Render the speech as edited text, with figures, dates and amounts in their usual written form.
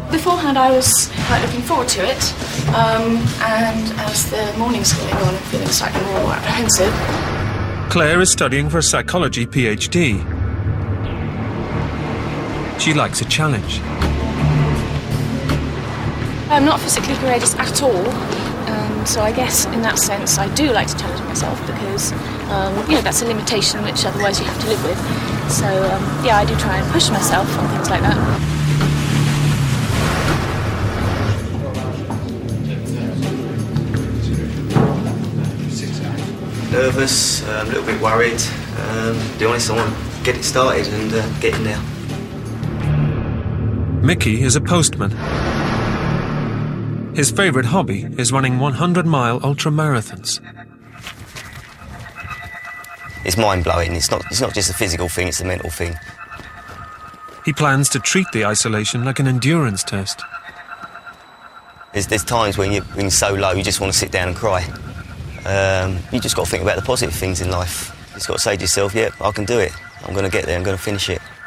Beforehand, I was quite looking forward to it, and as the morning's going on, I'm feeling slightly more apprehensive. Claire is studying for a psychology PhD. She likes a challenge. I'm not physically courageous at all, so I guess in that sense I do like to challenge myself because, that's a limitation which otherwise you have to live with. So, I do try and push myself on things like that. Nervous, a little bit worried. To be honest, I want to get it started and get in there. Mickey is a postman. His favourite hobby is running 100-mile ultramarathons. It's mind-blowing. It's not just a physical thing, it's a mental thing. He plans to treat the isolation like an endurance test. There's times when you're so low, you just want to sit down and cry. You just got to think about the positive things in life. You just got to say to yourself, yeah, I can do it. I'm going to get there, I'm going to finish it.